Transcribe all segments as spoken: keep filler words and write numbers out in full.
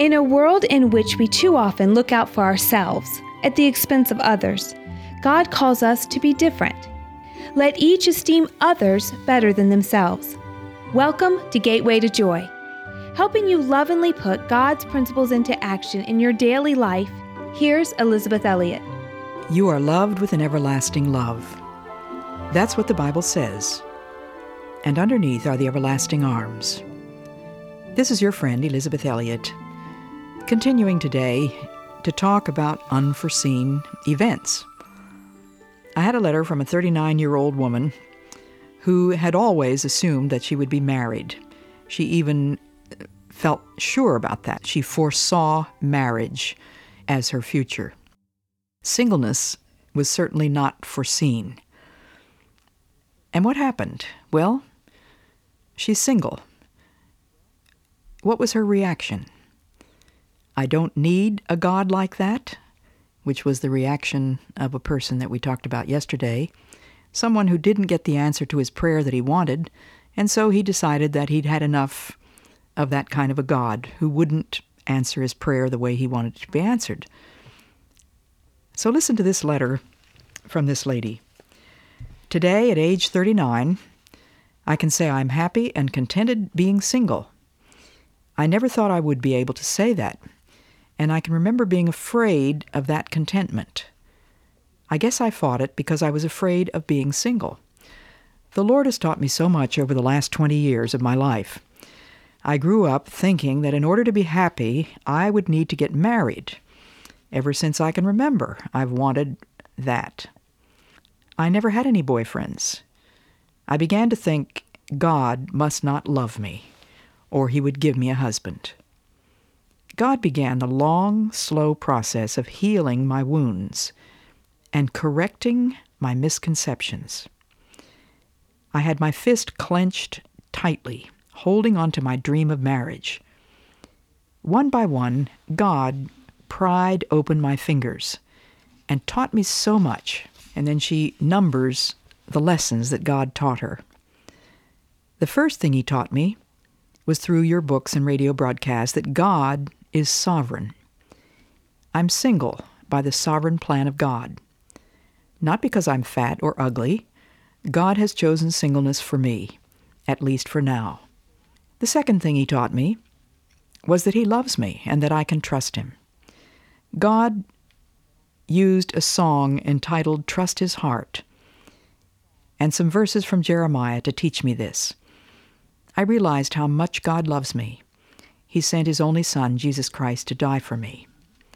In a world in which we too often look out for ourselves at the expense of others, God calls us to be different. Let each esteem others better than themselves. Welcome to Gateway to Joy. Helping you lovingly put God's principles into action in your daily life, here's Elizabeth Elliot. You are loved with an everlasting love. That's what the Bible says. And underneath are the everlasting arms. This is your friend, Elizabeth Elliot, continuing today to talk about unforeseen events. I had a letter from a thirty-nine-year-old woman who had always assumed that she would be married. She even felt sure about that. She foresaw marriage as her future. Singleness was certainly not foreseen. And what happened? Well, she's single. What was her reaction? I don't need a God like that, which was the reaction of a person that we talked about yesterday, someone who didn't get the answer to his prayer that he wanted, and so he decided that he'd had enough of that kind of a God who wouldn't answer his prayer the way he wanted it to be answered. So listen to this letter from this lady. Today, at age thirty-nine, I can say I'm happy and contented being single. I never thought I would be able to say that, and I can remember being afraid of that contentment. I guess I fought it because I was afraid of being single. The Lord has taught me so much over the last twenty years of my life. I grew up thinking that in order to be happy, I would need to get married. Ever since I can remember, I've wanted that. I never had any boyfriends. I began to think God must not love me, or he would give me a husband. God began the long, slow process of healing my wounds and correcting my misconceptions. I had my fist clenched tightly, holding on to my dream of marriage. One by one, God pried open my fingers and taught me so much, and then she numbers the lessons that God taught her. The first thing he taught me was through your books and radio broadcasts that God is sovereign. I'm single by the sovereign plan of God. Not because I'm fat or ugly. God has chosen singleness for me, at least for now. The second thing he taught me was that he loves me and that I can trust him. God used a song entitled Trust His Heart and some verses from Jeremiah to teach me this. I realized how much God loves me. He sent his only Son, Jesus Christ, to die for me.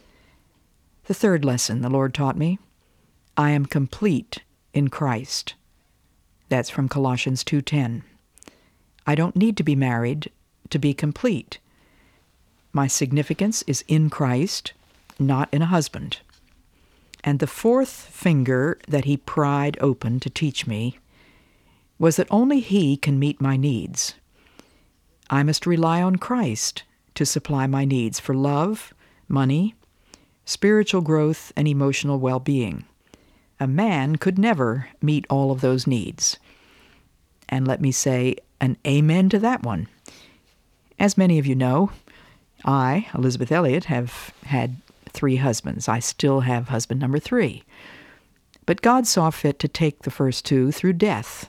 The third lesson the Lord taught me, I am complete in Christ. That's from Colossians two ten. I don't need to be married to be complete. My significance is in Christ, not in a husband. And the fourth finger that he pried open to teach me was that only he can meet my needs. I must rely on Christ to supply my needs for love, money, spiritual growth, and emotional well-being. A man could never meet all of those needs. And let me say an amen to that one. As many of you know, I, Elizabeth Elliot, have had three husbands. I still have husband number three. But God saw fit to take the first two through death.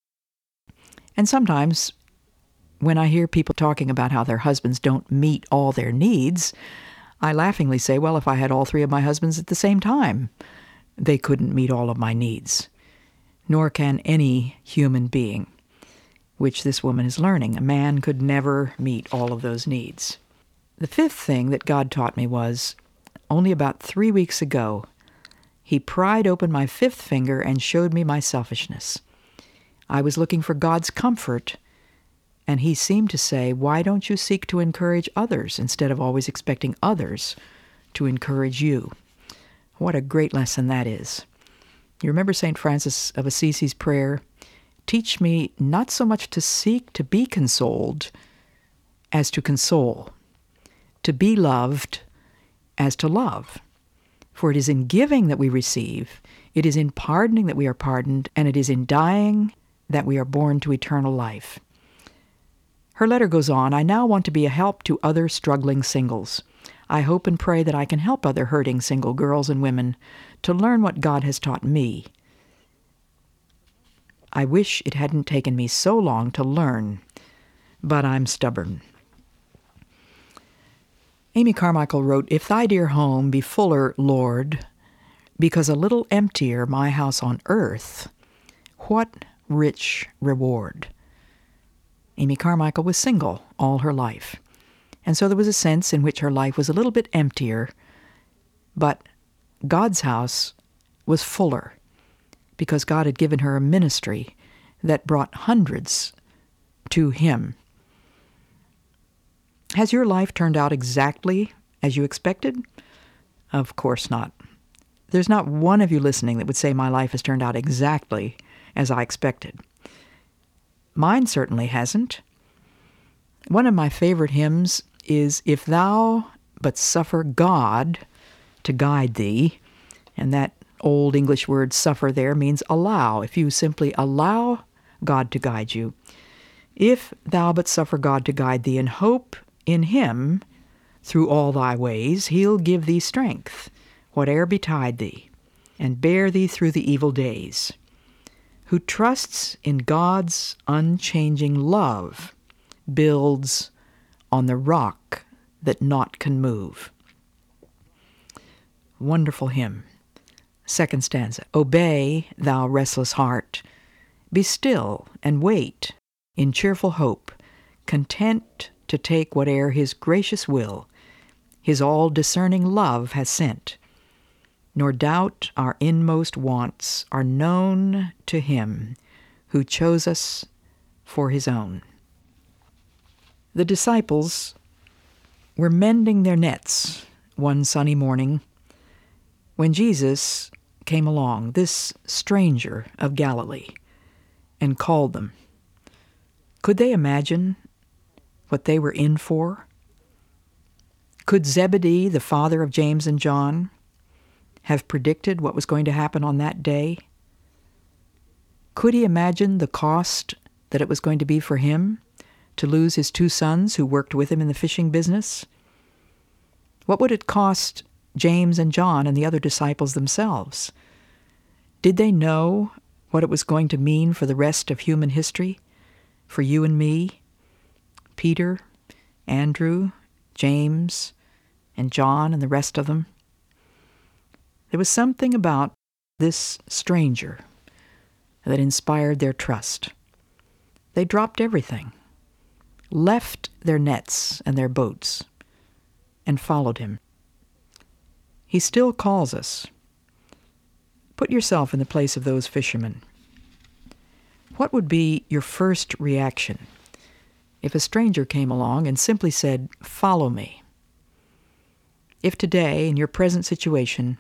And sometimes when I hear people talking about how their husbands don't meet all their needs, I laughingly say, well, if I had all three of my husbands at the same time, they couldn't meet all of my needs. Nor can any human being, which this woman is learning. A man could never meet all of those needs. The fifth thing that God taught me was, only about three weeks ago, he pried open my fifth finger and showed me my selfishness. I was looking for God's comfort, and he seemed to say, why don't you seek to encourage others instead of always expecting others to encourage you? What a great lesson that is. You remember Saint Francis of Assisi's prayer, teach me not so much to seek to be consoled as to console, to be loved as to love. For it is in giving that we receive, it is in pardoning that we are pardoned, and it is in dying that we are born to eternal life. Her letter goes on, I now want to be a help to other struggling singles. I hope and pray that I can help other hurting single girls and women to learn what God has taught me. I wish it hadn't taken me so long to learn, but I'm stubborn. Amy Carmichael wrote, "If thy dear home be fuller, Lord, because a little emptier my house on earth, what rich reward." Amy Carmichael was single all her life, and so there was a sense in which her life was a little bit emptier, but God's house was fuller, because God had given her a ministry that brought hundreds to Him. Has your life turned out exactly as you expected? Of course not. There's not one of you listening that would say my life has turned out exactly as I expected. Mine certainly hasn't. One of my favorite hymns is, "If thou but suffer God to guide thee," and that old English word suffer there means allow. If you simply allow God to guide you. "If thou but suffer God to guide thee, and hope in Him through all thy ways, He'll give thee strength, whate'er betide thee, and bear thee through the evil days. Who trusts in God's unchanging love builds on the rock that naught can move." Wonderful hymn. Second stanza. "Obey, thou restless heart. Be still and wait in cheerful hope, content to take whate'er His gracious will, His all-discerning love has sent. Nor doubt our inmost wants are known to Him who chose us for His own." The disciples were mending their nets one sunny morning when Jesus came along, this stranger of Galilee, and called them. Could they imagine what they were in for? Could Zebedee, the father of James and John, have predicted what was going to happen on that day? Could he imagine the cost that it was going to be for him to lose his two sons who worked with him in the fishing business? What would it cost James and John and the other disciples themselves? Did they know what it was going to mean for the rest of human history, for you and me, Peter, Andrew, James, and John, and the rest of them? There was something about this stranger that inspired their trust. They dropped everything, left their nets and their boats, and followed him. He still calls us. Put yourself in the place of those fishermen. What would be your first reaction if a stranger came along and simply said, "Follow me"? If today, in your present situation,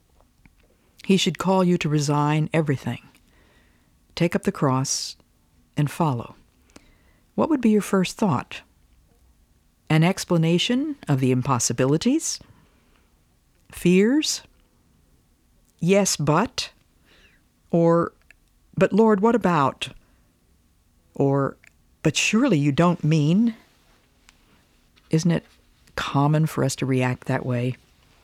he should call you to resign everything, take up the cross, and follow, what would be your first thought? An explanation of the impossibilities? Fears? Yes, but? Or, but Lord, what about? Or, but surely you don't mean? Isn't it common for us to react that way?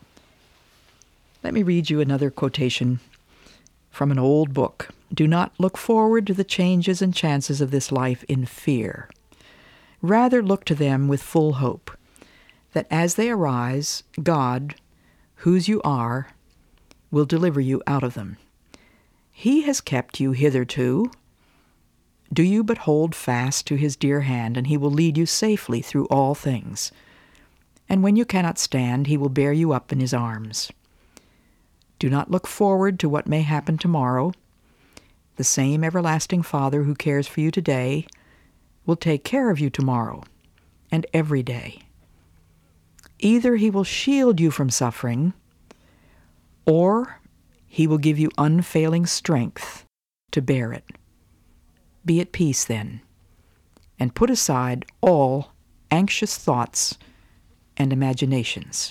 Let me read you another quotation from an old book. "Do not look forward to the changes and chances of this life in fear. Rather look to them with full hope, that as they arise, God, whose you are, will deliver you out of them. He has kept you hitherto. Do you but hold fast to his dear hand, and he will lead you safely through all things. And when you cannot stand, he will bear you up in his arms. Do not look forward to what may happen tomorrow. The same everlasting Father who cares for you today will take care of you tomorrow and every day. Either he will shield you from suffering, or he will give you unfailing strength to bear it. Be at peace then, and put aside all anxious thoughts and imaginations."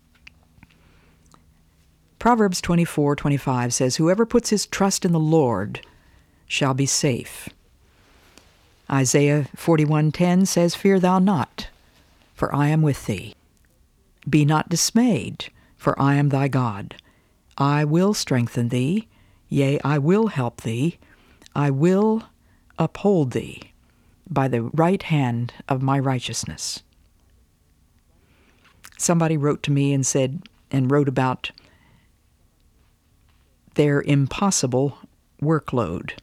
Proverbs twenty-four twenty-five says, "Whoever puts his trust in the Lord shall be safe." Isaiah forty-one ten says, "Fear thou not, for I am with thee. Be not dismayed, for I am thy God. I will strengthen thee, yea, I will help thee. I will uphold thee by the right hand of my righteousness. Somebody wrote to me and said, and wrote about their impossible workload.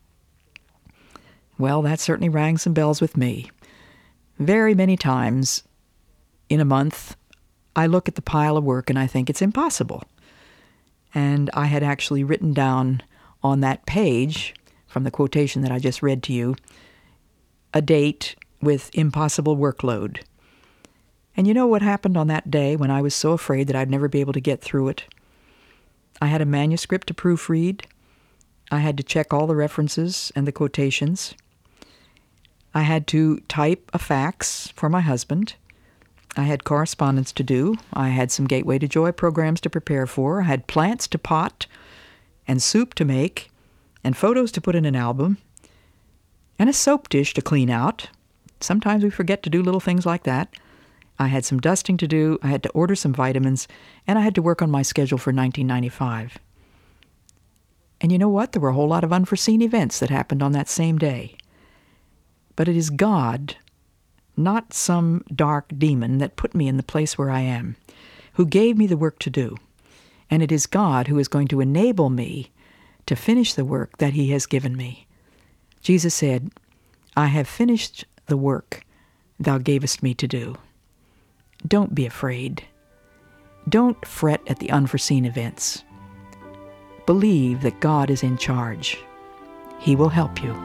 Well, that certainly rang some bells with me. Very many times in a month, I look at the pile of work and I think it's impossible. And I had actually written down on that page, from the quotation that I just read to you, a date with impossible workload. And you know what happened on that day when I was so afraid that I'd never be able to get through it? I had a manuscript to proofread. I had to check all the references and the quotations. I had to type a fax for my husband. I had correspondence to do. I had some Gateway to Joy programs to prepare for. I had plants to pot and soup to make and photos to put in an album and a soap dish to clean out. Sometimes we forget to do little things like that. I had some dusting to do. I had to order some vitamins, and I had to work on my schedule for nineteen ninety-five. And you know what? There were a whole lot of unforeseen events that happened on that same day. But it is God, not some dark demon, that put me in the place where I am, who gave me the work to do. And it is God who is going to enable me to finish the work that he has given me. Jesus said, I have finished the work thou gavest me to do. Don't be afraid. Don't fret at the unforeseen events. Believe that God is in charge. He will help you.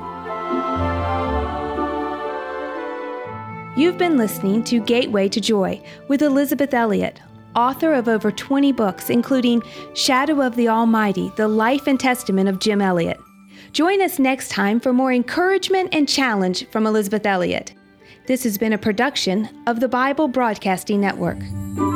You've been listening to Gateway to Joy with Elisabeth Elliot, author of over twenty books, including Shadow of the Almighty, The Life and Testament of Jim Elliot. Join us next time for more encouragement and challenge from Elisabeth Elliot. This has been a production of the Bible Broadcasting Network.